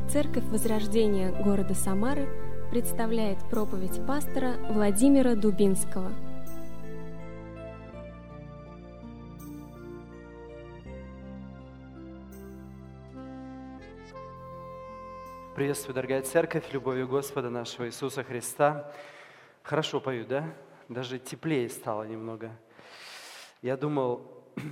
Церковь Возрождения города Самары представляет проповедь пастора Владимира Дубинского. Приветствую, дорогая церковь, любовью Господа нашего Иисуса Христа. Хорошо пою, да? Даже теплее стало немного. Я думал,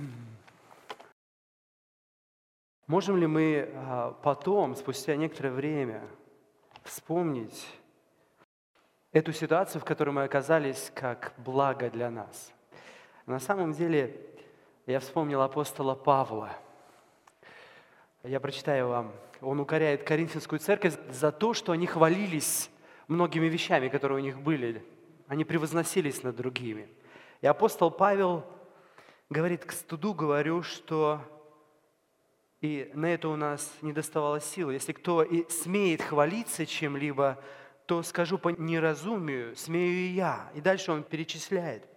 можем ли мы потом, спустя некоторое время, вспомнить эту ситуацию, в которой мы оказались, как благо для нас? На самом деле, я вспомнил апостола Павла. Я прочитаю вам. Он укоряет Коринфянскую церковь за то, что они хвалились многими вещами, которые у них были. Они превозносились над другими. И апостол Павел говорит: к стыду говорю, что и на это у нас не доставало силы. Если кто и смеет хвалиться чем-либо, то скажу по неразумию, смею и я. И дальше он перечисляет.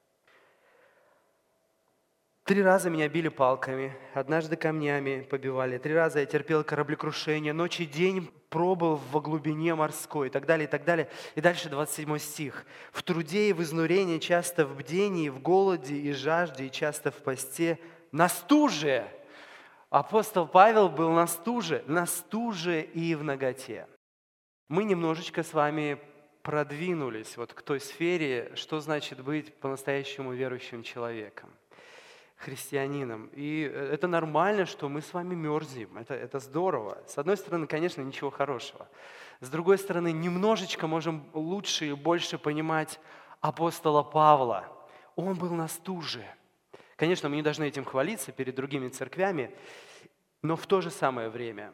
3 раза меня били палками, однажды камнями побивали, 3 раза я терпел кораблекрушение, ночь и день пробыл во глубине морской, и так далее, и так далее. И дальше 27 стих. В труде и в изнурении, часто в бдении, в голоде и жажде, и часто в посте, на стуже. Апостол Павел был на стуже и в наготе. Мы немножечко с вами продвинулись вот к той сфере, что значит быть по-настоящему верующим человеком, христианином. И это нормально, что мы с вами мерзнем. Это здорово. С одной стороны, конечно, ничего хорошего. С другой стороны, немножечко можем лучше и больше понимать апостола Павла. Он был на стуже. Конечно, мы не должны этим хвалиться перед другими церквями, но в то же самое время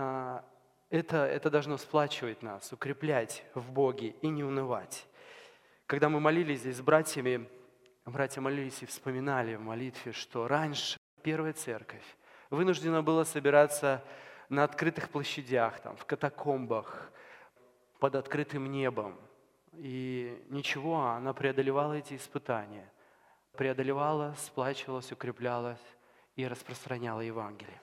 это должно сплачивать нас, укреплять в Боге и не унывать. Когда мы молились здесь с братьями, братья молились и вспоминали в молитве, что раньше первая церковь вынуждена была собираться на открытых площадях, там, в катакомбах, под открытым небом. И ничего, она преодолевала эти испытания. Преодолевала, сплачивалась, укреплялась и распространяла Евангелие.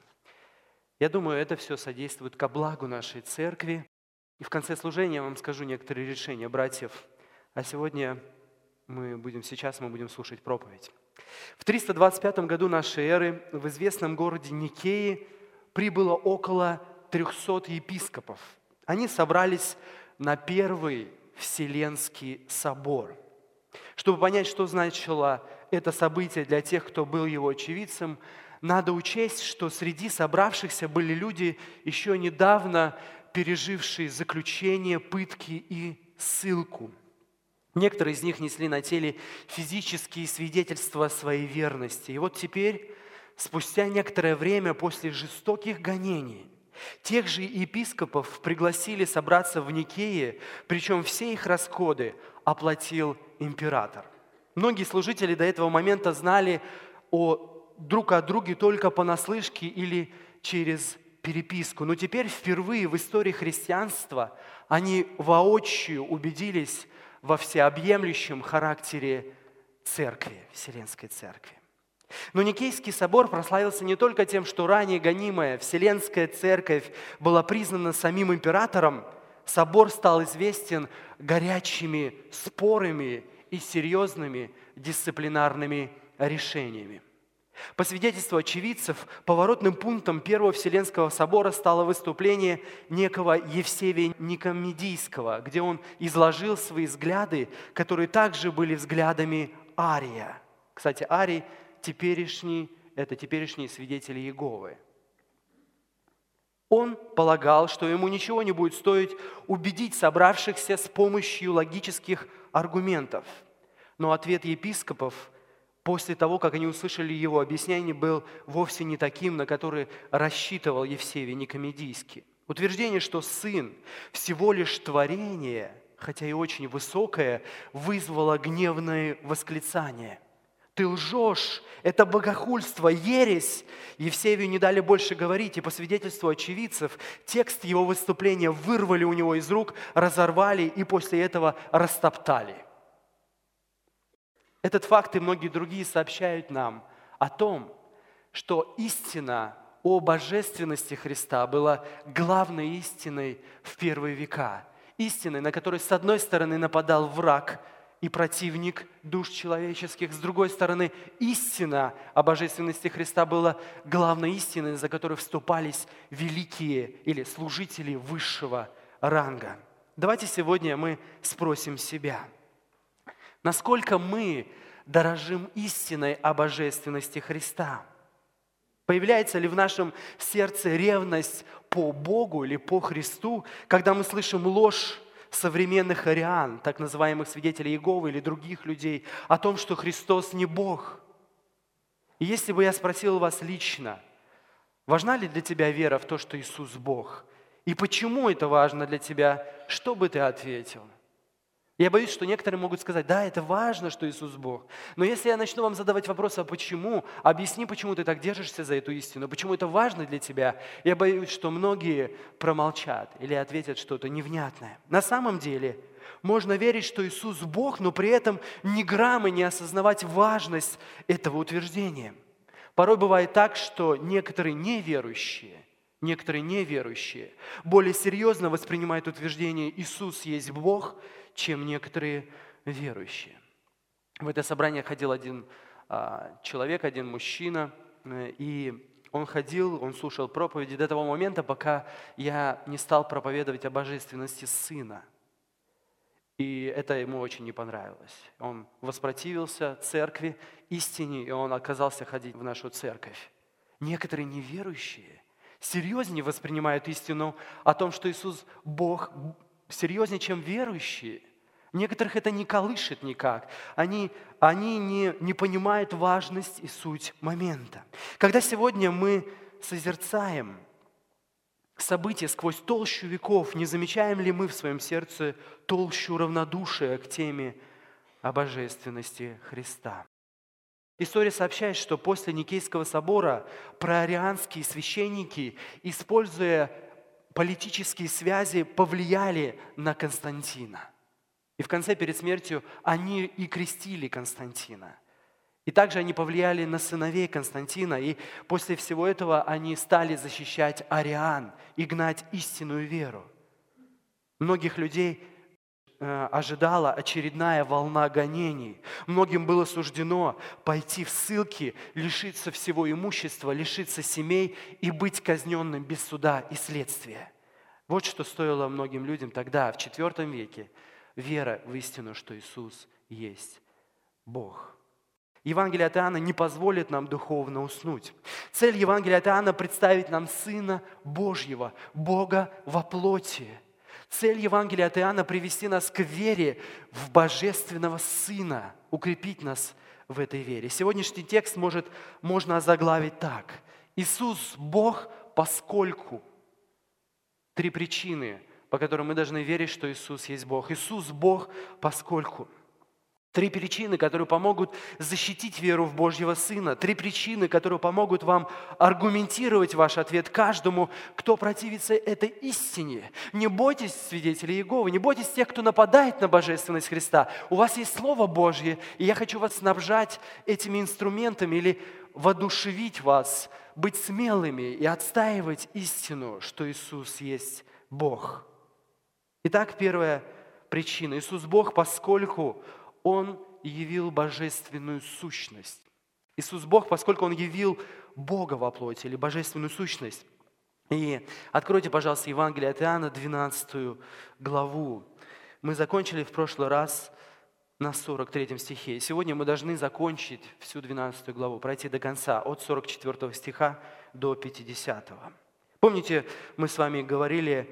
Я думаю, это все содействует ко благу нашей церкви. И в конце служения я вам скажу некоторые решения братьев. А сегодня мы будем слушать проповедь. В 325 году нашей эры в известном городе Никее прибыло около 300 епископов. Они собрались на Первый Вселенский собор. Чтобы понять, что значило это событие для тех, кто был его очевидцем, надо учесть, что среди собравшихся были люди, еще недавно пережившие заключение, пытки и ссылку. Некоторые из них несли на теле физические свидетельства своей верности. И вот теперь, спустя некоторое время после жестоких гонений, тех же епископов пригласили собраться в Никее, причем все их расходы оплатил император. Многие служители до этого момента знали друг о друге только понаслышке или через переписку. Но теперь впервые в истории христианства они воочию убедились во всеобъемлющем характере церкви, Вселенской церкви. Но Никейский собор прославился не только тем, что ранее гонимая Вселенская церковь была признана самим императором, собор стал известен горячими спорами и серьезными дисциплинарными решениями. По свидетельству очевидцев, поворотным пунктом Первого Вселенского собора стало выступление некого Евсевия Никомедийского, где он изложил свои взгляды, которые также были взглядами Ария. Кстати, Арий это теперешние свидетели Иеговы. Он полагал, что ему ничего не будет стоить убедить собравшихся с помощью логических аргументов. Но ответ епископов после того, как они услышали его объяснение, был вовсе не таким, на который рассчитывал Евсевий Никомедийский. Утверждение, что Сын всего лишь творение, хотя и очень высокое, вызвало гневное восклицание. «Ты лжешь! Это богохульство, ересь!» Евсевию не дали больше говорить, и по свидетельству очевидцев текст его выступления вырвали у него из рук, разорвали и после этого растоптали. Этот факт и многие другие сообщают нам о том, что истина о божественности Христа было главной истиной в первые века. Истиной, на которой с одной стороны нападал враг и противник душ человеческих, с другой стороны истина о божественности Христа была главной истиной, за которой вступались великие или служители высшего ранга. Давайте сегодня мы спросим себя, насколько мы дорожим истиной о божественности Христа? Появляется ли в нашем сердце ревность по Богу или по Христу, когда мы слышим ложь современных ариан, так называемых свидетелей Иеговы или других людей, о том, что Христос не Бог? И если бы я спросил вас лично, важна ли для тебя вера в то, что Иисус Бог? И почему это важно для тебя? Что бы ты ответил? Я боюсь, что некоторые могут сказать, да, это важно, что Иисус Бог. Но если я начну вам задавать вопрос, а почему, объясни, почему ты так держишься за эту истину, почему это важно для тебя, я боюсь, что многие промолчат или ответят что-то невнятное. На самом деле, можно верить, что Иисус Бог, но при этом ни грамма не осознавать важность этого утверждения. Порой бывает так, что некоторые неверующие более серьезно воспринимают утверждение «Иисус есть Бог», чем некоторые верующие. В это собрание ходил один человек, один мужчина, и он слушал проповеди до того момента, пока я не стал проповедовать о божественности Сына. И это ему очень не понравилось. Он воспротивился церкви, истине, и он отказался ходить в нашу церковь. Некоторые неверующие серьезнее воспринимают истину о том, что Иисус Бог, серьезнее, чем верующие. Некоторых это не колышет никак. Они не понимают важность и суть момента. Когда сегодня мы созерцаем события сквозь толщу веков, не замечаем ли мы в своем сердце толщу равнодушия к теме о божественности Христа? История сообщает, что после Никейского собора проарианские священники, используя политические связи, повлияли на Константина. И в конце, перед смертью, они и крестили Константина. И также они повлияли на сыновей Константина. И после всего этого они стали защищать ариан и гнать истинную веру. Многих людей ожидала очередная волна гонений. Многим было суждено пойти в ссылки, лишиться всего имущества, лишиться семей и быть казненным без суда и следствия. Вот что стоило многим людям тогда, в IV веке, вера в истину, что Иисус есть Бог. Евангелие от Иоанна не позволит нам духовно уснуть. Цель Евангелия от Иоанна – представить нам Сына Божьего, Бога во плоти. Цель Евангелия от Иоанна – привести нас к вере в Божественного Сына, укрепить нас в этой вере. Сегодняшний текст можно озаглавить так. Иисус Бог, поскольку. 3 причины, по которым мы должны верить, что Иисус есть Бог. Иисус Бог, поскольку. 3 причины, которые помогут защитить веру в Божьего Сына. 3 причины, которые помогут вам аргументировать ваш ответ каждому, кто противится этой истине. Не бойтесь свидетелей Иеговы, не бойтесь тех, кто нападает на божественность Христа. У вас есть Слово Божье, и я хочу вас снабжать этими инструментами или воодушевить вас, быть смелыми и отстаивать истину, что Иисус есть Бог. Итак, первая причина. Иисус Бог, поскольку Он явил божественную сущность. Иисус Бог, поскольку Он явил Бога во плоти или божественную сущность. И откройте, пожалуйста, Евангелие от Иоанна, 12 главу. Мы закончили в прошлый раз на 43 стихе. И сегодня мы должны закончить всю 12 главу, пройти до конца, от 44 стиха до 50. Помните, мы с вами говорили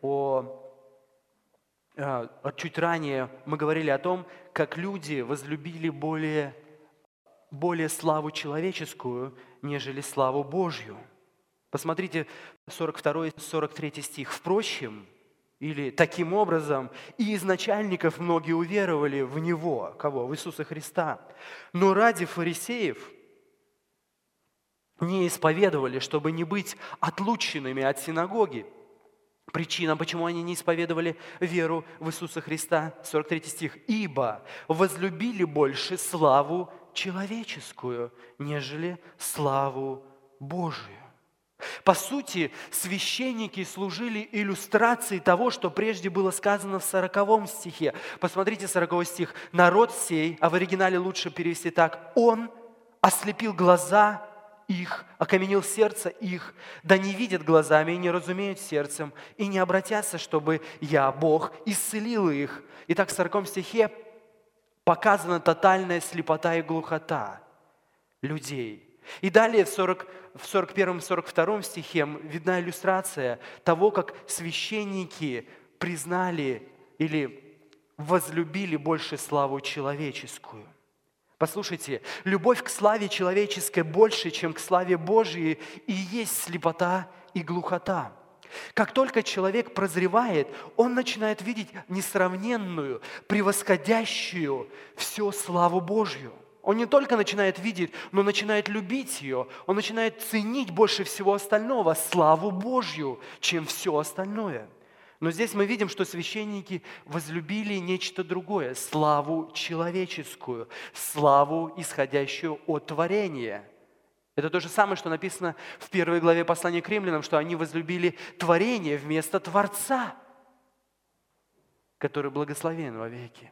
чуть ранее мы говорили о том, как люди возлюбили более славу человеческую, нежели славу Божью. Посмотрите 42-43 стих. «Впрочем, или таким образом, и из начальников многие уверовали в Него». Кого? В Иисуса Христа. «Но ради фарисеев не исповедовали, чтобы не быть отлученными от синагоги». Причина, почему они не исповедовали веру в Иисуса Христа, 43 стих. «Ибо возлюбили больше славу человеческую, нежели славу Божию». По сути, священники служили иллюстрацией того, что прежде было сказано в 40 стихе. Посмотрите 40 стих. «Народ сей», а в оригинале лучше перевести так, «Он ослепил глаза их, окаменил сердце их, да не видят глазами и не разумеют сердцем, и не обратятся, чтобы я, Бог, исцелил их». Итак, в 40 стихе показана тотальная слепота и глухота людей. И далее в 41 и 42 стихе видна иллюстрация того, как священники признали или возлюбили больше славу человеческую. Послушайте, любовь к славе человеческой больше, чем к славе Божьей, и есть слепота и глухота. Как только человек прозревает, он начинает видеть несравненную, превосходящую всю славу Божью. Он не только начинает видеть, но начинает любить ее. Он начинает ценить больше всего остального славу Божью, чем все остальное. Но здесь мы видим, что священники возлюбили нечто другое – славу человеческую, славу, исходящую от творения. Это то же самое, что написано в 1 главе послания к римлянам, что они возлюбили творение вместо Творца, который благословен вовеки.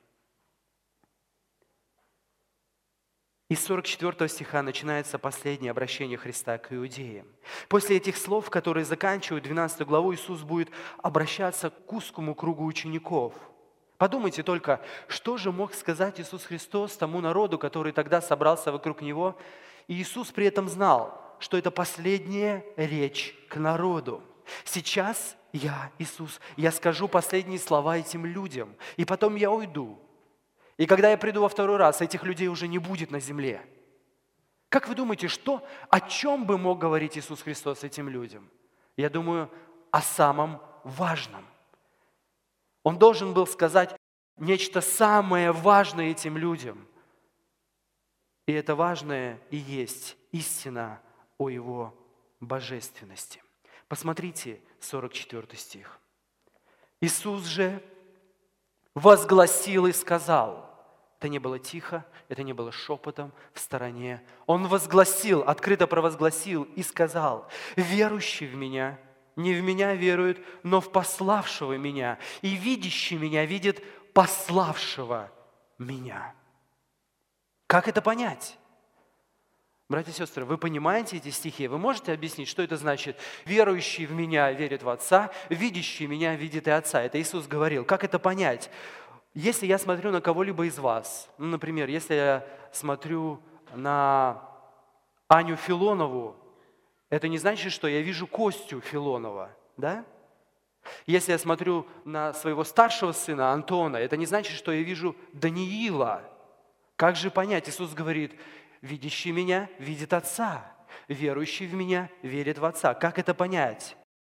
Из 44 стиха начинается последнее обращение Христа к иудеям. После этих слов, которые заканчивают 12 главу, Иисус будет обращаться к узкому кругу учеников. Подумайте только, что же мог сказать Иисус Христос тому народу, который тогда собрался вокруг Него. И Иисус при этом знал, что это последняя речь к народу. Сейчас я, Иисус, я скажу последние слова этим людям, и потом я уйду. И когда я приду во второй раз, этих людей уже не будет на земле. Как вы думаете, о чем бы мог говорить Иисус Христос этим людям? Я думаю, о самом важном. Он должен был сказать нечто самое важное этим людям. И это важное и есть истина о Его божественности. Посмотрите 44 стих. Иисус же возгласил и сказал. Это не было тихо, это не было шепотом в стороне. Он возгласил, открыто провозгласил и сказал: «Верующий в Меня не в Меня верует, но в пославшего Меня, и видящий Меня видит пославшего Меня». Как это понять? Братья и сестры, вы понимаете эти стихи? Вы можете объяснить, что это значит? «Верующий в Меня верит в Отца, видящий Меня видит и Отца». Это Иисус говорил. Как это понять? Если я смотрю на кого-либо из вас, например, если я смотрю на Аню Филонову, это не значит, что я вижу Костю Филонова, да? Если я смотрю на своего старшего сына Антона, это не значит, что я вижу Даниила. Как же понять? Иисус говорит: «Видящий Меня видит Отца, верующий в Меня верит в Отца». Как это понять?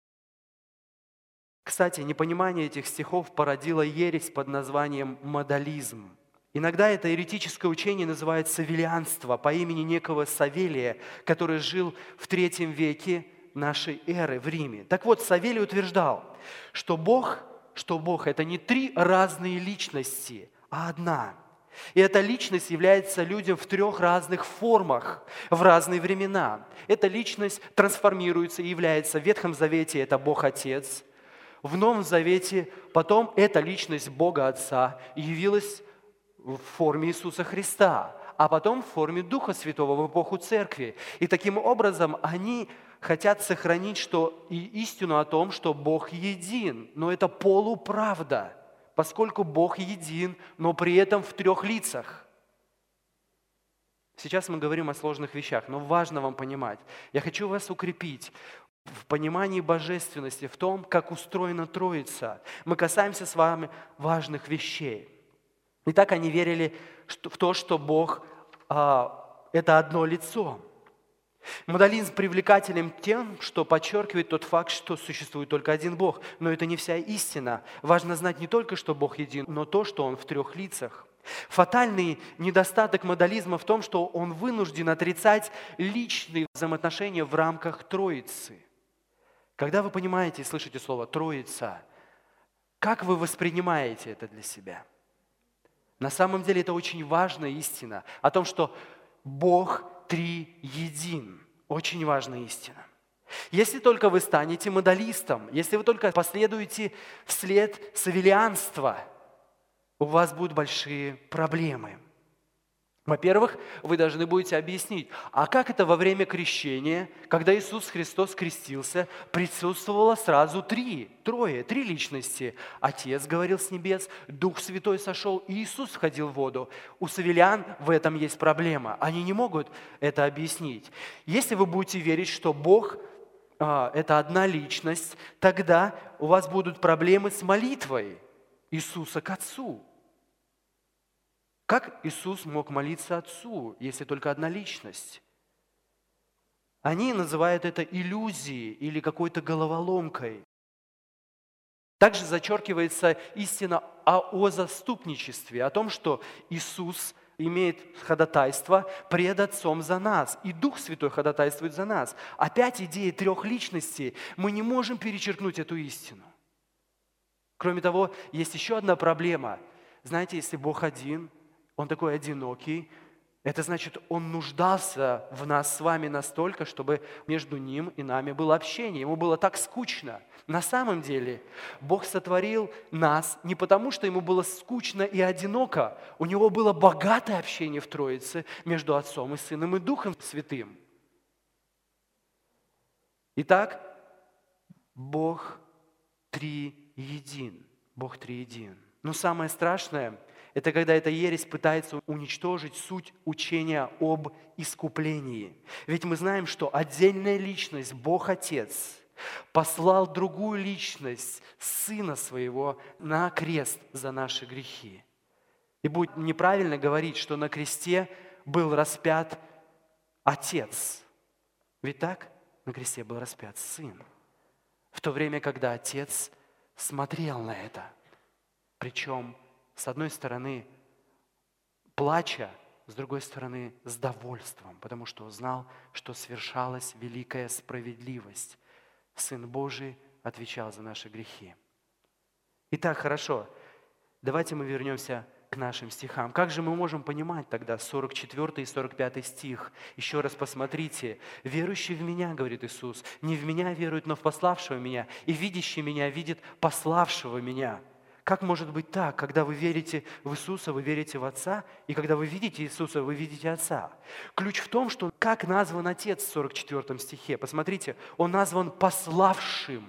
Кстати, непонимание этих стихов породило ересь под названием модализм. Иногда это еретическое учение называют савелианство по имени некого Савелия, который жил в III веке нашей эры в Риме. Так вот, Савелий утверждал, что Бог – это не три разные личности, а одна. И эта личность является людям в трех разных формах, в разные времена. Эта личность трансформируется и является в Ветхом Завете – это Бог Отец. В Новом Завете потом эта личность Бога Отца явилась в форме Иисуса Христа, а потом в форме Духа Святого в эпоху Церкви. И таким образом они хотят сохранить истину о том, что Бог един, но это полуправда, поскольку Бог един, но при этом в трех лицах. Сейчас мы говорим о сложных вещах, но важно вам понимать. Я хочу вас укрепить в понимании божественности, в том, как устроена Троица. Мы касаемся с вами важных вещей. Итак, они верили в то, что Бог – это одно лицо. Модализм привлекателен тем, что подчеркивает тот факт, что существует только один Бог. Но это не вся истина. Важно знать не только, что Бог един, но то, что Он в трех лицах. Фатальный недостаток модализма в том, что он вынужден отрицать личные взаимоотношения в рамках Троицы. Когда вы понимаете и слышите слово «Троица», как вы воспринимаете это для себя? На самом деле это очень важная истина о том, что Бог триедин. Очень важная истина. Если только вы станете модалистом, если вы только последуете вслед савелианства, у вас будут большие проблемы. Во-первых, вы должны будете объяснить, а как это во время крещения, когда Иисус Христос крестился, присутствовало сразу три личности. Отец говорил с небес, Дух Святой сошел, и Иисус входил в воду. У савелиан в этом есть проблема. Они не могут это объяснить. Если вы будете верить, что Бог – это одна личность, тогда у вас будут проблемы с молитвой Иисуса к Отцу. Как Иисус мог молиться Отцу, если только одна личность? Они называют это иллюзией или какой-то головоломкой. Также зачеркивается истина о заступничестве, о том, что Иисус имеет ходатайство пред Отцом за нас, и Дух Святой ходатайствует за нас. Опять идея трех личностей. Мы не можем перечеркнуть эту истину. Кроме того, есть еще одна проблема. Знаете, если Бог один, Он такой одинокий, это значит, Он нуждался в нас с вами настолько, чтобы между Ним и нами было общение. Ему было так скучно. На самом деле, Бог сотворил нас не потому, что Ему было скучно и одиноко. У Него было богатое общение в Троице между Отцом и Сыном и Духом Святым. Итак, Бог триедин. Бог триедин. Но самое страшное – это когда эта ересь пытается уничтожить суть учения об искуплении. Ведь мы знаем, что отдельная личность, Бог Отец, послал другую личность, Сына Своего, на крест за наши грехи. И будет неправильно говорить, что на кресте был распят Отец. Ведь так? На кресте был распят Сын. В то время, когда Отец смотрел на это. Причем с одной стороны, плача, с другой стороны, с довольством, потому что знал, что свершалась великая справедливость. Сын Божий отвечал за наши грехи. Итак, хорошо, давайте мы вернемся к нашим стихам. Как же мы можем понимать тогда 44 и 45 стих? Еще раз посмотрите. «Верующий в Меня, — говорит Иисус, — не в Меня верует, но в пославшего Меня, и видящий Меня видит пославшего Меня». Как может быть так, когда вы верите в Иисуса, вы верите в Отца, и когда вы видите Иисуса, вы видите Отца? Ключ в том, что как назван Отец в 44 стихе. Посмотрите, Он назван пославшим.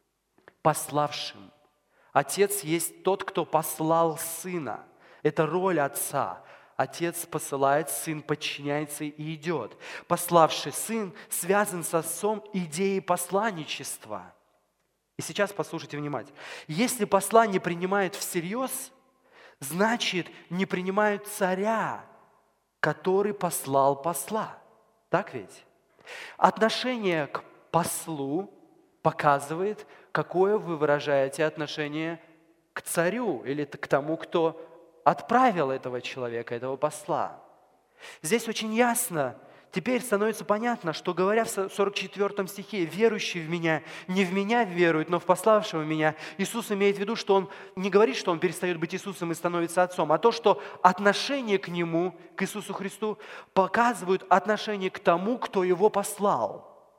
Пославшим. Отец есть тот, кто послал Сына. Это роль Отца. Отец посылает, Сын подчиняется и идет. Пославший Сын связан с Отцом идеей посланничества. И сейчас послушайте внимательно. Если посла не принимают всерьез, значит, не принимают царя, который послал посла. Так ведь? Отношение к послу показывает, какое вы выражаете отношение к царю или к тому, кто отправил этого человека, этого посла. Здесь очень ясно. Теперь становится понятно, что, говоря в 44 стихе, «Верующий в Меня не в Меня верует, но в пославшего Меня», Иисус имеет в виду, что Он не говорит, что Он перестает быть Иисусом и становится Отцом, а то, что отношение к Нему, к Иисусу Христу, показывает отношение к тому, кто Его послал.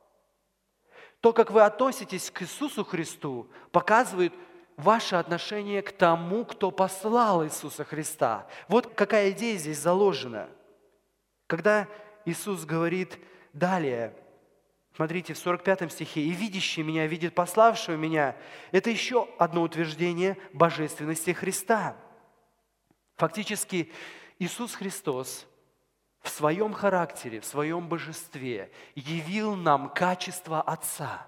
То, как вы относитесь к Иисусу Христу, показывает ваше отношение к тому, кто послал Иисуса Христа. Вот какая идея здесь заложена. Когда Иисус говорит далее, смотрите, в 45 стихе, «И видящий Меня видит пославшего Меня». Это еще одно утверждение божественности Христа. Фактически, Иисус Христос в своем характере, в своем божестве явил нам качество Отца.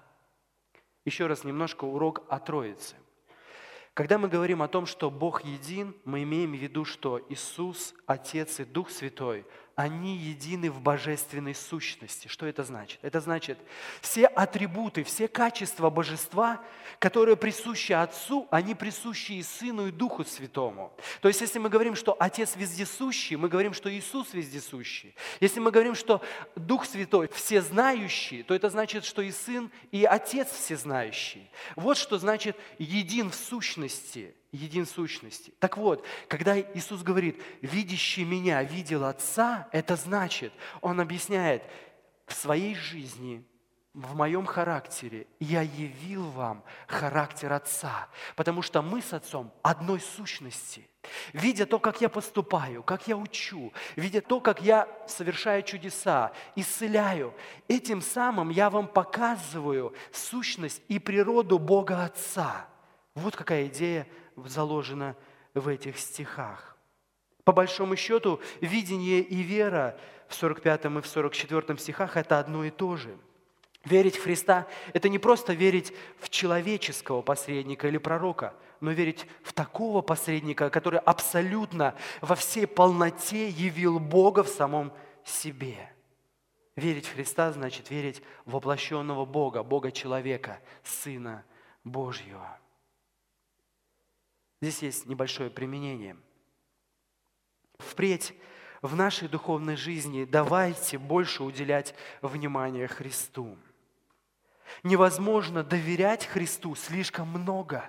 Еще раз немножко урок о Троице. Когда мы говорим о том, что Бог един, мы имеем в виду, что Иисус, Отец и Дух Святой, они едины в божественной сущности. Что это значит? Это значит, все атрибуты, все качества божества, которые присущи Отцу, они присущи и Сыну, и Духу Святому. То есть, если мы говорим, что Отец вездесущий, мы говорим, что Иисус вездесущий. Если мы говорим, что Дух Святой всезнающий, то это значит, что и Сын, и Отец всезнающий. Вот что значит един в сущности. Един в сущности. Так вот, когда Иисус говорит, видящий Меня видел Отца, это значит, Он объясняет, в своей жизни в моем характере я явил вам характер Отца, потому что мы с Отцом одной сущности. Видя то, как я поступаю, как я учу, видя то, как я совершаю чудеса, исцеляю, этим самым я вам показываю сущность и природу Бога Отца. Вот какая идея заложена в этих стихах. По большому счету, видение и вера в 45 и в 44 стихах – это одно и то же. Верить в Христа – это не просто верить в человеческого посредника или пророка, но верить в такого посредника, который абсолютно во всей полноте явил Бога в самом себе. Верить в Христа значит верить в воплощенного Бога, Бога-человека, Сына Божьего. Здесь есть небольшое применение. Впредь в нашей духовной жизни давайте больше уделять внимание Христу. Невозможно доверять Христу слишком много.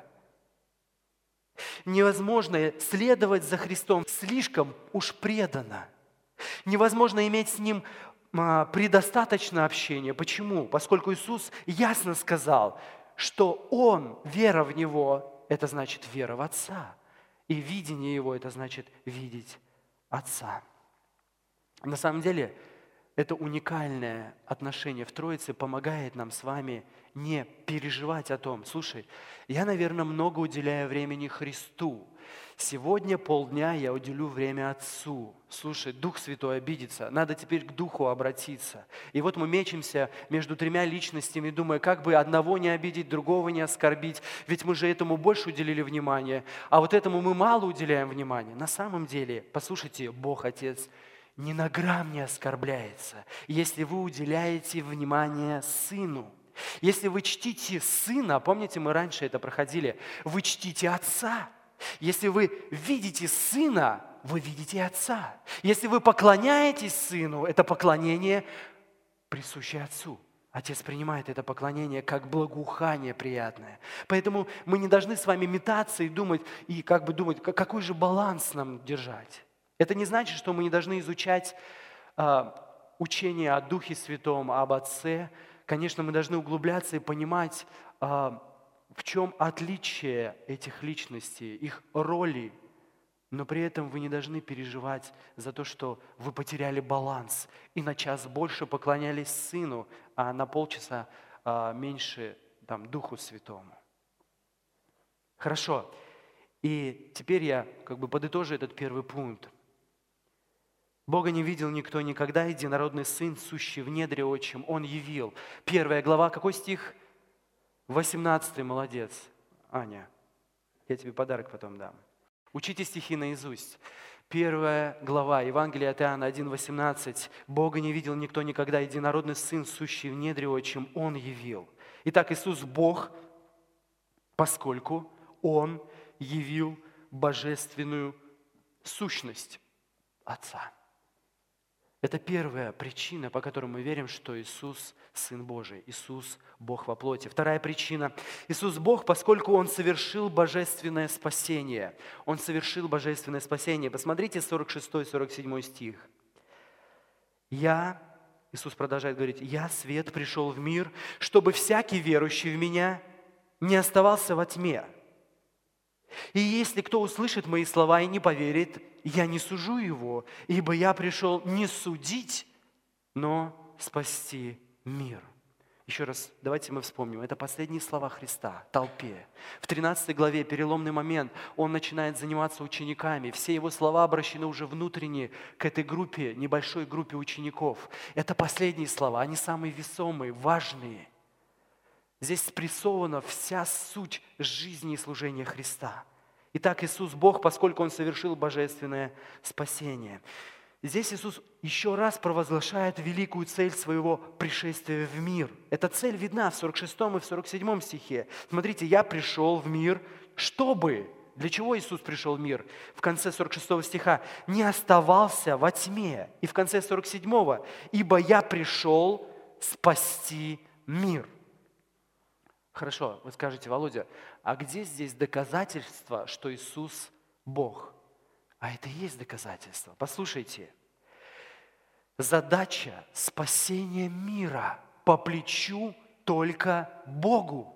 Невозможно следовать за Христом слишком уж преданно. Невозможно иметь с Ним предостаточно общения. Почему? Поскольку Иисус ясно сказал, что Он, вера в Него, это значит вера в Отца. И видение Его, это значит видеть Отца. На самом деле, это уникальное отношение в Троице помогает нам с вами не переживать о том, слушай, я, наверное, много уделяю времени Христу. Сегодня полдня я уделю время Отцу. Слушай, Дух Святой обидится, надо теперь к Духу обратиться. И вот мы мечемся между тремя личностями, думая, как бы одного не обидеть, другого не оскорбить, ведь мы же этому больше уделили внимания, а вот этому мы мало уделяем внимания. На самом деле, послушайте, Бог Отец ни на грамм не оскорбляется, если вы уделяете внимание Сыну. Если вы чтите Сына, помните, мы раньше это проходили, вы чтите Отца. Если вы видите Сына, вы видите Отца. Если вы поклоняетесь Сыну, это поклонение, присущее Отцу. Отец принимает это поклонение как благоухание приятное. Поэтому мы не должны с вами метаться и думать, какой же баланс нам держать. Это не значит, что мы не должны изучать учение о Духе Святом, об Отце. Конечно, мы должны углубляться и понимать, в чем отличие этих личностей, их роли. Но при этом вы не должны переживать за то, что вы потеряли баланс и на час больше поклонялись Сыну, а на полчаса меньше Духу Святому. Хорошо. И теперь я подытожу этот первый пункт. Бога не видел никто никогда, единородный Сын, сущий в недре Отчим, Он явил. 1 глава, какой стих? 18, молодец. Аня, я тебе подарок потом дам. Учите стихи наизусть. 1 глава, Евангелие от Иоанна 1,18. Бога не видел никто никогда, единородный Сын, сущий в недре Отчим, Он явил. Итак, Иисус Бог, поскольку Он явил божественную сущность Отца. Это первая причина, по которой мы верим, что Иисус – Сын Божий, Иисус – Бог во плоти. Вторая причина – Иисус Бог, поскольку Он совершил божественное спасение. Он совершил божественное спасение. Посмотрите 46-47 стих. Иисус продолжает говорить, «Я, свет, пришел в мир, чтобы всякий верующий в Меня не оставался во тьме. И если кто услышит мои слова и не поверит, я не сужу его, ибо я пришел не судить, но спасти мир». Еще раз, давайте мы вспомним. Это последние слова Христа толпе. В 13 главе, переломный момент, Он начинает заниматься учениками. Все Его слова обращены уже внутренне к этой группе, небольшой группе учеников. Это последние слова, они самые весомые, важные. Здесь спрессована вся суть жизни и служения Христа. Итак, Иисус Бог, поскольку Он совершил божественное спасение. Здесь Иисус еще раз провозглашает великую цель Своего пришествия в мир. Эта цель видна в 46 и в 47 стихе. Смотрите, «Я пришел в мир, чтобы...» Для чего Иисус пришел в мир? В конце 46 стиха «не оставался во тьме». И в конце 47 «ибо я пришел спасти мир». Хорошо, вы скажете, Володя, а где здесь доказательство, что Иисус Бог? А это и есть доказательство. Послушайте, задача спасения мира по плечу только Богу.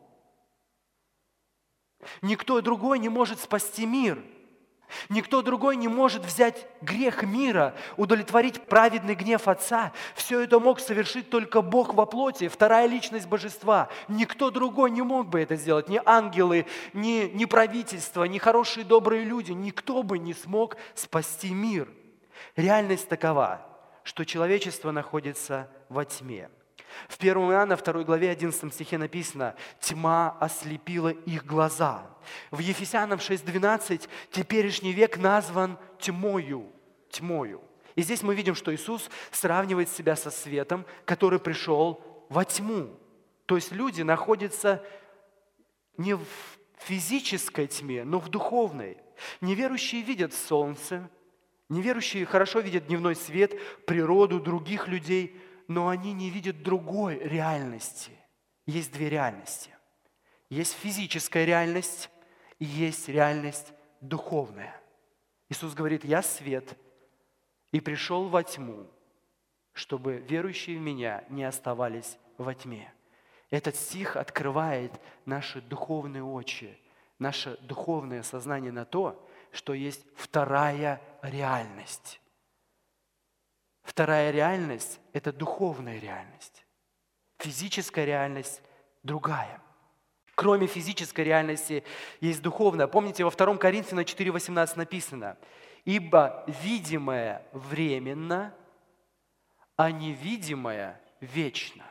Никто другой не может спасти мир. Никто другой не может взять грех мира, удовлетворить праведный гнев Отца. Все это мог совершить только Бог во плоти, вторая личность Божества. Никто другой не мог бы это сделать. Ни ангелы, ни правительство, ни хорошие добрые люди. Никто бы не смог спасти мир. Реальность такова, что человечество находится во тьме. В 1 Иоанна 2 главе 11 стихе написано: «Тьма ослепила их глаза». В Ефесянам 6:12 теперешний век назван тьмою. И здесь мы видим, что Иисус сравнивает себя со светом, который пришел во тьму. То есть люди находятся не в физической тьме, но в духовной. Неверующие видят солнце, неверующие хорошо видят дневной свет, природу других людей, но они не видят другой реальности. Есть две реальности. Есть физическая реальность и есть реальность духовная. Иисус говорит: «Я свет, и пришел во тьму, чтобы верующие в Меня не оставались во тьме». Этот стих открывает наши духовные очи, наше духовное сознание на то, что есть вторая реальность. Вторая реальность – это духовная реальность. Физическая реальность другая. Кроме физической реальности есть духовная. Помните, во 2 Коринфянам 4:18 написано: «Ибо видимое временно, а невидимое вечно».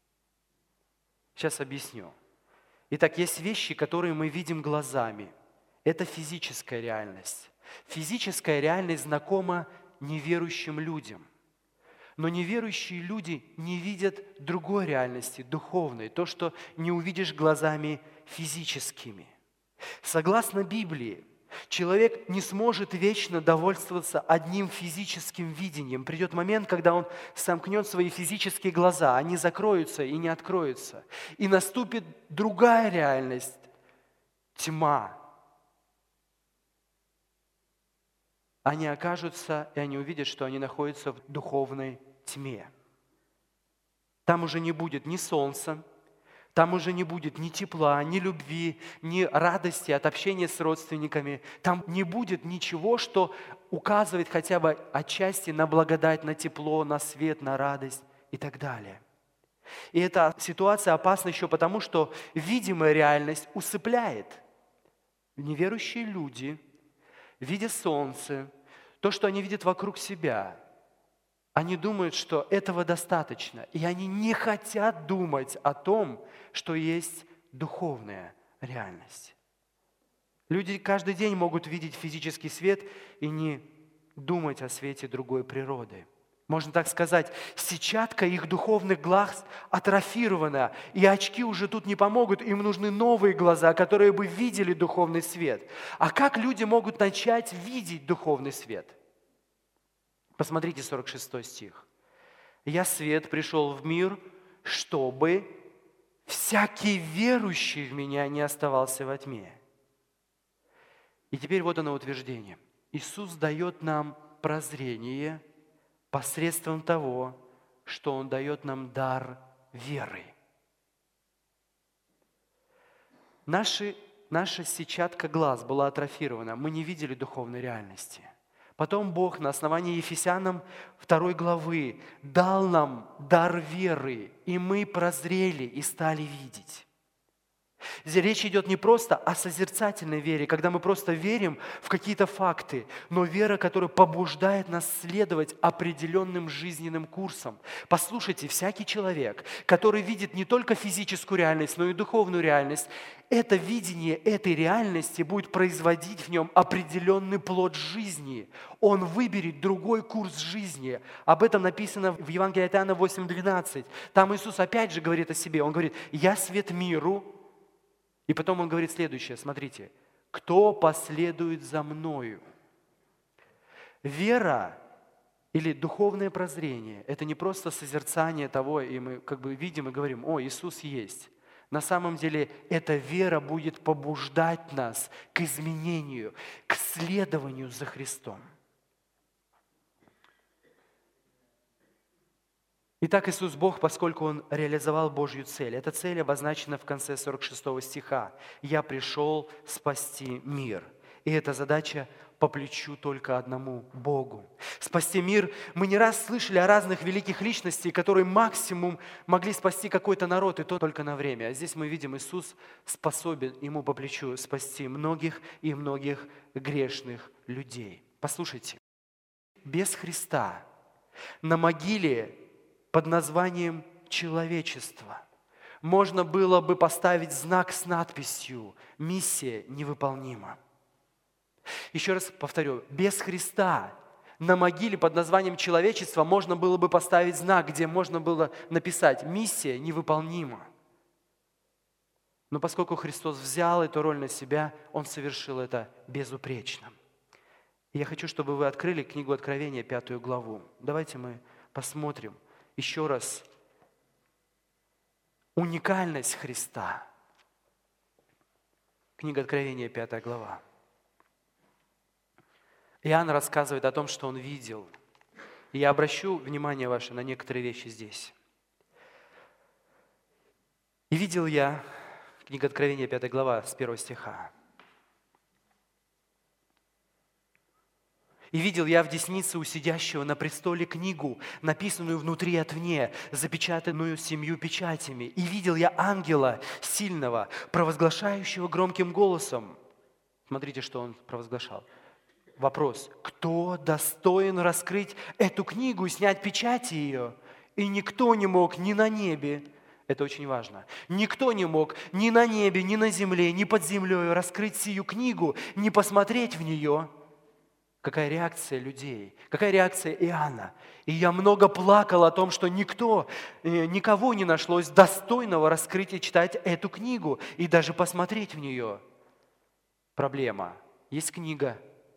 Сейчас объясню. Итак, есть вещи, которые мы видим глазами. Это физическая реальность. Физическая реальность знакома неверующим людям. Но неверующие люди не видят другой реальности, духовной, то, что не увидишь глазами физическими. Согласно Библии, человек не сможет вечно довольствоваться одним физическим видением. Придет момент, когда он сомкнет свои физические глаза, они закроются и не откроются. И наступит другая реальность – тьма. Они окажутся, и они увидят, что они находятся в духовной тьме. Там уже не будет ни солнца, там уже не будет ни тепла, ни любви, ни радости от общения с родственниками. Там не будет ничего, что указывает хотя бы отчасти на благодать, на тепло, на свет, на радость и так далее. И эта ситуация опасна еще потому, что видимая реальность усыпляет. Неверующие люди, видя солнце, то, что они видят вокруг себя, они думают, что этого достаточно. И они не хотят думать о том, что есть духовная реальность. Люди каждый день могут видеть физический свет и не думать о свете другой природы. Можно так сказать, сетчатка их духовных глаз атрофирована, и очки уже тут не помогут, им нужны новые глаза, которые бы видели духовный свет. А как люди могут начать видеть духовный свет? Посмотрите 46 стих. «Я свет пришел в мир, чтобы всякий верующий в Меня не оставался во тьме». И теперь вот оно утверждение. Иисус дает нам прозрение посредством того, что Он дает нам дар веры. Наша сетчатка глаз была атрофирована, мы не видели духовной реальности. Потом Бог на основании Ефесянам 2 главы дал нам дар веры, и мы прозрели и стали видеть. Здесь речь идет не просто о созерцательной вере, когда мы просто верим в какие-то факты, но вера, которая побуждает нас следовать определенным жизненным курсом. Послушайте, всякий человек, который видит не только физическую реальность, но и духовную реальность, это видение этой реальности будет производить в нем определенный плод жизни. Он выберет другой курс жизни. Об этом написано в Евангелии от Иоанна 8:12. Там Иисус опять же говорит о себе. Он говорит: «Я свет миру». И потом Он говорит следующее, смотрите. «Кто последует за Мною?» Вера или духовное прозрение – это не просто созерцание того, и мы как бы видим и говорим: «О, Иисус есть». На самом деле эта вера будет побуждать нас к изменению, к следованию за Христом. Итак, Иисус Бог, поскольку Он реализовал Божью цель. Эта цель обозначена в конце 46 стиха. «Я пришел спасти мир». И эта задача по плечу только одному Богу. Спасти мир. Мы не раз слышали о разных великих личностях, которые максимум могли спасти какой-то народ, и то только на время. А здесь мы видим, Иисус способен ему по плечу спасти многих и многих грешных людей. Послушайте, без Христа на могиле под названием «человечество» можно было бы поставить знак с надписью «Миссия невыполнима». Еще раз повторю, без Христа на могиле под названием «человечество» можно было бы поставить знак, где можно было написать «Миссия невыполнима». Но поскольку Христос взял эту роль на себя, Он совершил это безупречно. И я хочу, чтобы вы открыли книгу Откровения, 5 главу. Давайте мы посмотрим еще раз уникальность Христа. Книга Откровения, 5 глава. Иоанн рассказывает о том, что он видел. И я обращу внимание ваше на некоторые вещи здесь. «И видел я», книга Откровения, 5 глава, с 1 стиха. «И видел я в деснице у сидящего на престоле книгу, написанную внутри и отвне, запечатанную 7 печатями. И видел я ангела сильного, провозглашающего громким голосом». Смотрите, что он провозглашал. Вопрос: кто достоин раскрыть эту книгу и снять печати ее? И никто не мог ни на небе, это очень важно, никто не мог ни на небе, ни на земле, ни под землей раскрыть сию книгу, ни посмотреть в нее. Какая реакция людей, какая реакция Иоанна. И я много плакал о том, что никого не нашлось достойного раскрыть и читать эту книгу, и даже посмотреть в нее. Проблема. Есть книга,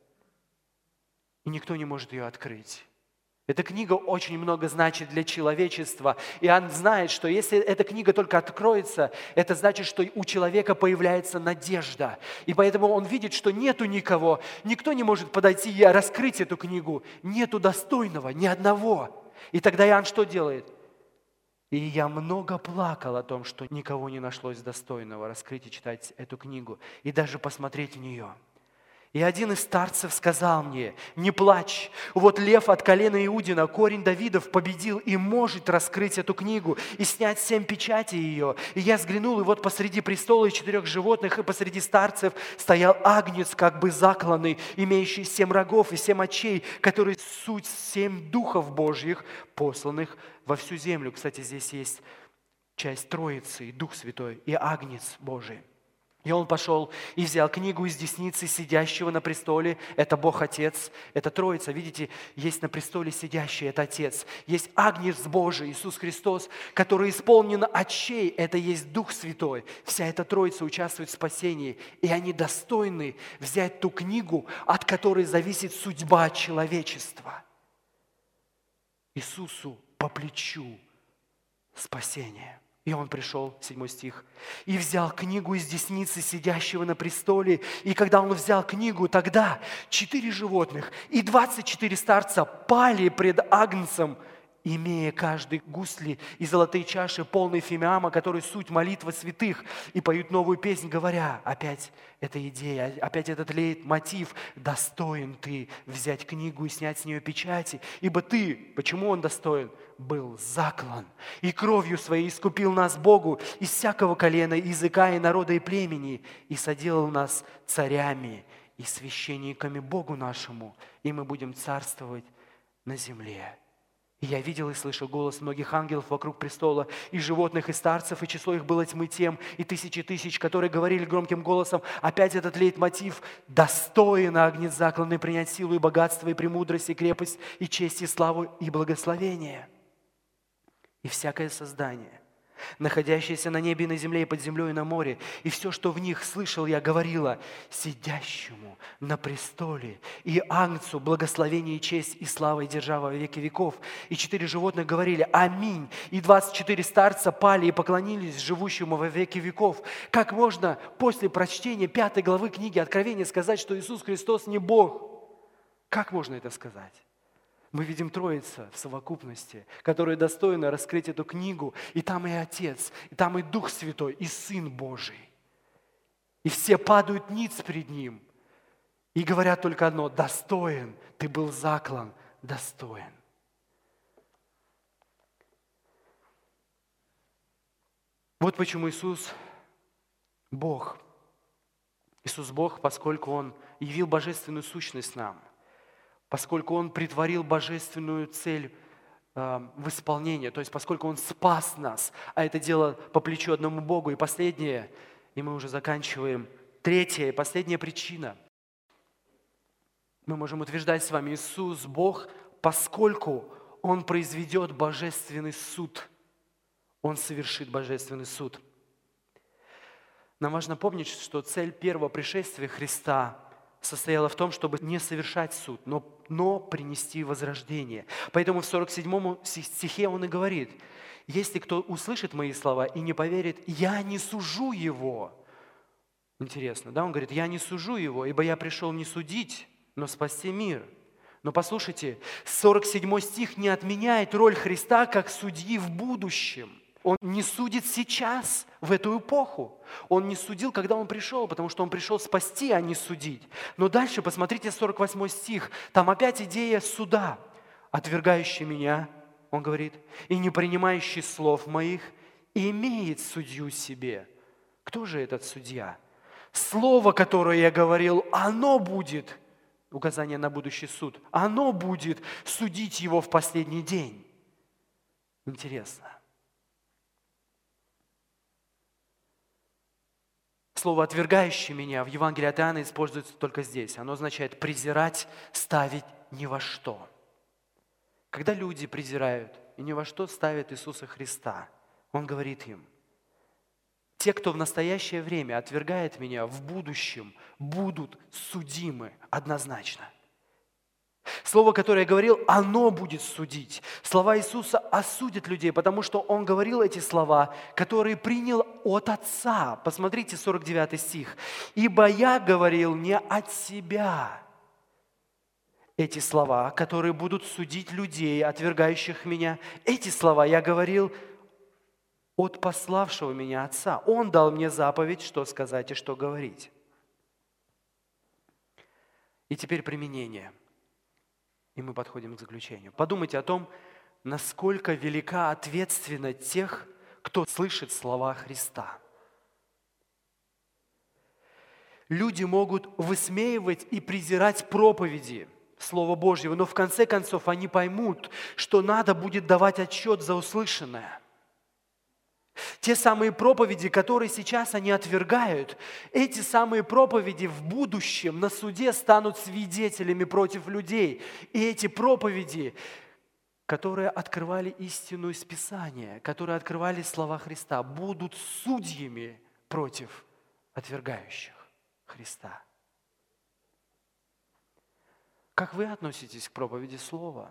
и никто не может ее открыть. Эта книга очень много значит для человечества. Иоанн знает, что если эта книга только откроется, это значит, что у человека появляется надежда. И поэтому он видит, что нету никого, никто не может подойти и раскрыть эту книгу. Нету достойного, ни одного. И тогда Иоанн что делает? «И я много плакал о том, что никого не нашлось достойного раскрыть и читать эту книгу, и даже посмотреть в нее. И один из старцев сказал мне: не плачь, вот лев от колена Иудина, корень Давидов, победил и может раскрыть эту книгу и снять 7 печатей ее. И я взглянул, и вот посреди престола и 4 животных, и посреди старцев стоял агнец, как бы закланный, имеющий 7 рогов и 7 очей, который суть 7 духов Божьих, посланных во всю землю». Кстати, здесь есть часть Троицы, и Дух Святой, и агнец Божий. И он пошел и взял книгу из десницы сидящего на престоле. Это Бог Отец, это Троица. Видите, есть на престоле сидящий, это Отец. Есть Агнец Божий, Иисус Христос, который исполнен очей, это есть Дух Святой. Вся эта Троица участвует в спасении. И они достойны взять ту книгу, от которой зависит судьба человечества. Иисусу по плечу спасение. И он пришел, 7 стих, и взял книгу из десницы сидящего на престоле. И когда он взял книгу, тогда 4 животных и 24 старца пали пред Агнцем, имея каждый гусли и золотые чаши, полные фимиама, которые суть молитва святых, и поют новую песнь, говоря, опять эта идея, опять этот лейтмотив: достоин ты взять книгу и снять с нее печати, ибо ты, почему он достоин, был заклан, и кровью своей искупил нас Богу из всякого колена, языка и народа и племени, и соделал нас царями и священниками Богу нашему, и мы будем царствовать на земле. И я видел и слышал голос многих ангелов вокруг престола, и животных, и старцев, и число их было тьмы тем, и тысячи тысяч, которые говорили громким голосом, опять этот лейтмотив: достоин Агнец закланный принять силу и богатство, и премудрость, и крепость, и честь, и славу, и благословение. И всякое создание, находящееся на небе и на земле, и под землей, и на море, и все, что в них слышал я, говорило: сидящему на престоле и Агнцу благословение и честь и слава и держава во веки веков. И 4 животных говорили: аминь. И 24 старца пали и поклонились живущему во веки веков. Как можно после прочтения 5 главы книги Откровения сказать, что Иисус Христос не Бог? Как можно это сказать? Мы видим Троица в совокупности, которая достойна раскрыть эту книгу. И там и Отец, и там и Дух Святой, и Сын Божий. И все падают ниц пред Ним и говорят только одно: достоин, ты был заклан, достоин. Вот почему Иисус Бог. Иисус Бог, поскольку Он явил божественную сущность нам, поскольку Он претворил божественную цель в исполнение, то есть поскольку Он спас нас, а это дело по плечу одному Богу. И последнее, и мы уже заканчиваем, третья и последняя причина. Мы можем утверждать с вами: Иисус Бог, поскольку Он произведет божественный суд. Он совершит божественный суд. Нам важно помнить, что цель первого пришествия Христа состояла в том, чтобы не совершать суд, но принести возрождение. Поэтому в 47 стихе Он и говорит: если кто услышит мои слова и не поверит, я не сужу его. Интересно, да? Он говорит: я не сужу его, ибо я пришел не судить, но спасти мир. Но послушайте, 47 стих не отменяет роль Христа как судьи в будущем. Он не судит сейчас, в эту эпоху. Он не судил, когда Он пришел, потому что Он пришел спасти, а не судить. Но дальше, посмотрите, 48 стих. Там опять идея суда. «Отвергающий меня», Он говорит, «и не принимающий слов моих, имеет судью себе». Кто же этот судья? Слово, которое я говорил, оно будет, указание на будущий суд, оно будет судить его в последний день. Интересно. Слово «отвергающий меня» в Евангелии от Иоанна используется только здесь. Оно означает презирать, ставить ни во что. Когда люди презирают и ни во что ставят Иисуса Христа, Он говорит им: те, кто в настоящее время отвергает меня, в будущем будут судимы однозначно. Слово, которое я говорил, оно будет судить. Слова Иисуса осудят людей, потому что Он говорил эти слова, которые принял от Отца. Посмотрите, 49 стих. «Ибо я говорил не от себя». Эти слова, которые будут судить людей, отвергающих меня, эти слова я говорил от пославшего меня Отца. Он дал мне заповедь, что сказать и что говорить. И теперь применение. И мы подходим к заключению. Подумайте о том, насколько велика ответственность тех, кто слышит слова Христа. Люди могут высмеивать и презирать проповеди Слова Божьего, но в конце концов они поймут, что надо будет давать отчет за услышанное. Те самые проповеди, которые сейчас они отвергают, эти самые проповеди в будущем на суде станут свидетелями против людей. И эти проповеди, которые открывали истину из Писания, которые открывали слова Христа, будут судьями против отвергающих Христа. Как вы относитесь к проповеди Слова?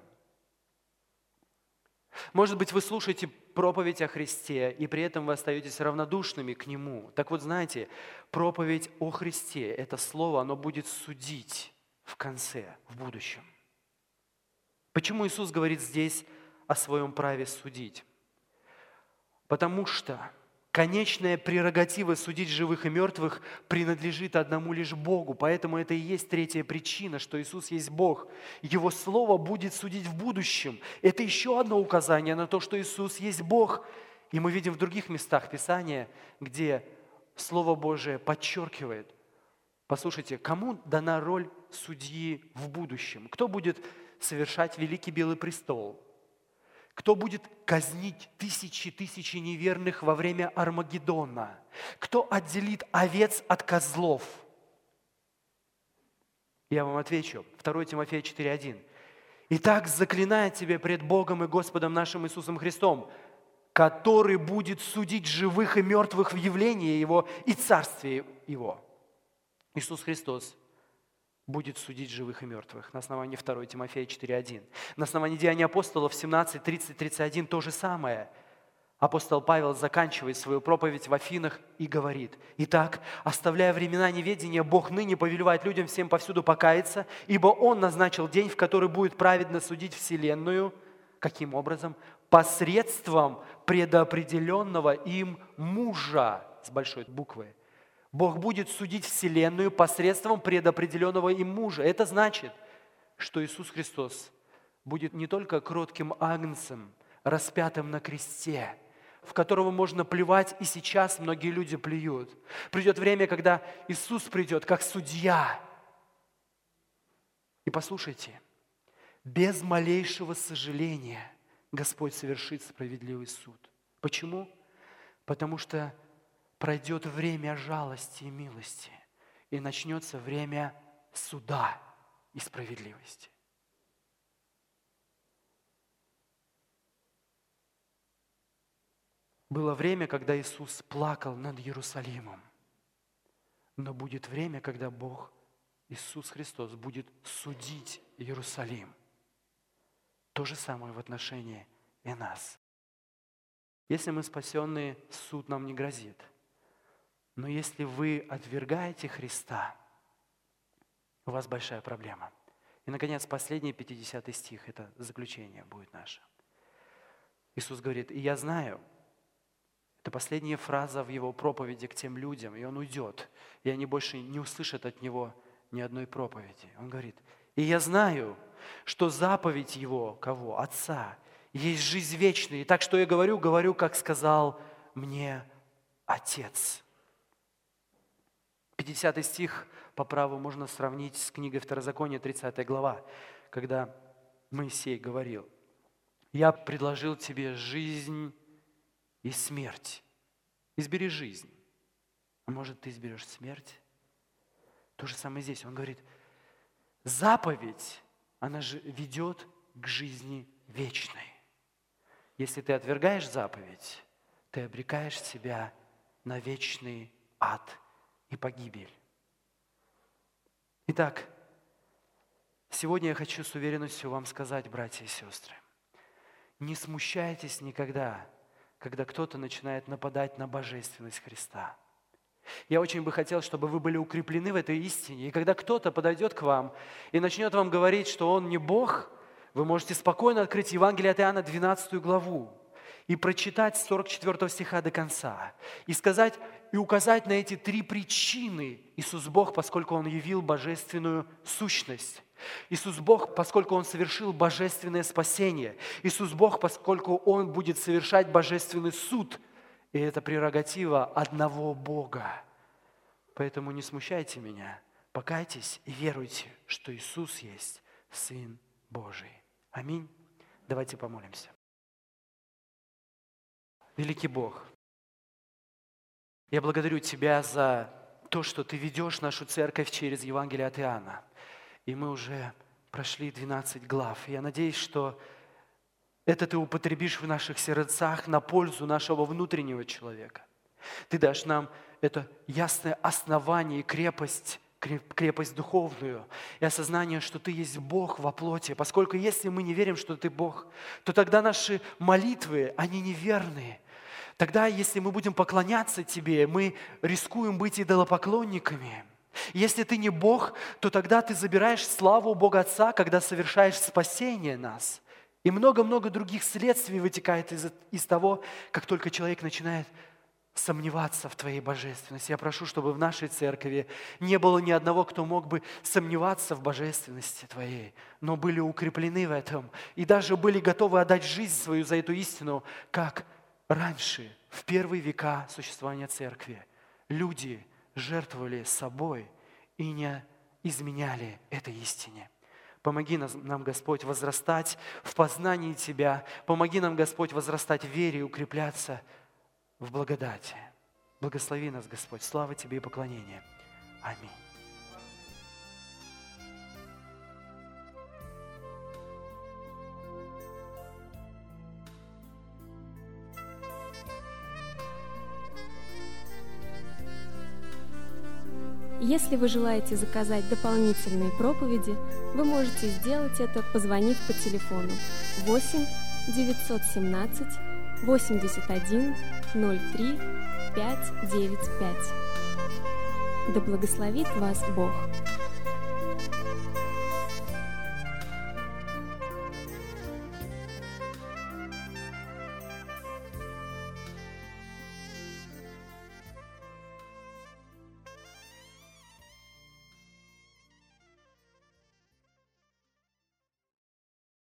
Может быть, вы слушаете проповедь о Христе, и при этом вы остаетесь равнодушными к Нему. Так вот, знаете, проповедь о Христе, это Слово, оно будет судить в конце, в будущем. Почему Иисус говорит здесь о своем праве судить? Потому что конечная прерогатива судить живых и мертвых принадлежит одному лишь Богу. Поэтому это и есть третья причина, что Иисус есть Бог. Его Слово будет судить в будущем. Это еще одно указание на то, что Иисус есть Бог. И мы видим в других местах Писания, где Слово Божие подчеркивает. Послушайте, кому дана роль судьи в будущем? Кто будет совершать Великий Белый престол? Кто будет казнить тысячи неверных во время Армагеддона? Кто отделит овец от козлов? Я вам отвечу. 2 Тимофея 4:1. «Итак, заклинаю тебя пред Богом и Господом нашим Иисусом Христом, который будет судить живых и мертвых в явлении Его и царстве Его». Иисус Христос будет судить живых и мертвых на основании 2 Тимофея 4:1. На основании Деяний апостолов 17, 30, 31 то же самое. Апостол Павел заканчивает свою проповедь в Афинах и говорит: «Итак, оставляя времена неведения, Бог ныне повелевает людям всем повсюду покаяться, ибо Он назначил день, в который будет праведно судить вселенную». Каким образом? Посредством предопределенного им мужа, с большой буквы. Бог будет судить вселенную посредством предопределенного им мужа. Это значит, что Иисус Христос будет не только кротким агнцем, распятым на кресте, в которого можно плевать, и сейчас многие люди плюют. Придет время, когда Иисус придет как судья. И послушайте, без малейшего сожаления Господь совершит справедливый суд. Почему? Потому что пройдет время жалости и милости, и начнется время суда и справедливости. Было время, когда Иисус плакал над Иерусалимом, но будет время, когда Бог, Иисус Христос, будет судить Иерусалим. То же самое в отношении и нас. Если мы спасенные, суд нам не грозит. Но если вы отвергаете Христа, у вас большая проблема. И, наконец, последний 50 стих, это заключение будет наше. Иисус говорит: «И я знаю». Это последняя фраза в Его проповеди к тем людям, и Он уйдет, и они больше не услышат от Него ни одной проповеди. Он говорит: «И я знаю, что заповедь Его, кого? Отца, есть жизнь вечная. И так, что я говорю, как сказал мне Отец». 50 стих по праву можно сравнить с книгой Второзакония, 30 глава, когда Моисей говорил: «Я предложил тебе жизнь и смерть. Избери жизнь. А может, ты изберешь смерть?» То же самое здесь. Он говорит: заповедь, она же ведет к жизни вечной. Если ты отвергаешь заповедь, ты обрекаешь себя на вечный ад и погибель. Итак, сегодня я хочу с уверенностью вам сказать, братья и сестры, не смущайтесь никогда, когда кто-то начинает нападать на божественность Христа. Я очень бы хотел, чтобы вы были укреплены в этой истине. И когда кто-то подойдет к вам и начнет вам говорить, что он не Бог, вы можете спокойно открыть Евангелие от Иоанна, 12 главу, и прочитать с 44 стиха до конца, и сказать, и указать на эти 3 причины. Иисус Бог, поскольку Он явил божественную сущность. Иисус Бог, поскольку Он совершил божественное спасение. Иисус Бог, поскольку Он будет совершать божественный суд. И это прерогатива одного Бога. Поэтому не смущайте меня, покайтесь и веруйте, что Иисус есть Сын Божий. Аминь. Давайте помолимся. Великий Бог, я благодарю Тебя за то, что Ты ведешь нашу церковь через Евангелие от Иоанна. И мы уже прошли 12 глав. Я надеюсь, что это Ты употребишь в наших сердцах на пользу нашего внутреннего человека. Ты дашь нам это ясное основание и крепость духовную, и осознание, что Ты есть Бог во плоти. Поскольку если мы не верим, что Ты Бог, то тогда наши молитвы, они неверные. Тогда, если мы будем поклоняться Тебе, мы рискуем быть идолопоклонниками. Если Ты не Бог, то тогда Ты забираешь славу Бога Отца, когда совершаешь спасение нас. И много-много других следствий вытекает из того, как только человек начинает сомневаться в Твоей божественности. Я прошу, чтобы в нашей церкви не было ни одного, кто мог бы сомневаться в божественности Твоей, но были укреплены в этом и даже были готовы отдать жизнь свою за эту истину, как раньше, в первые века существования церкви, люди жертвовали собой и не изменяли этой истине. Помоги нам, Господь, возрастать в познании Тебя. Помоги нам, Господь, возрастать в вере и укрепляться в благодати. Благослови нас, Господь. Слава Тебе и поклонение. Аминь. Если вы желаете заказать дополнительные проповеди, вы можете сделать это, позвонив по телефону 8 917 81 03 595. Да благословит вас Бог!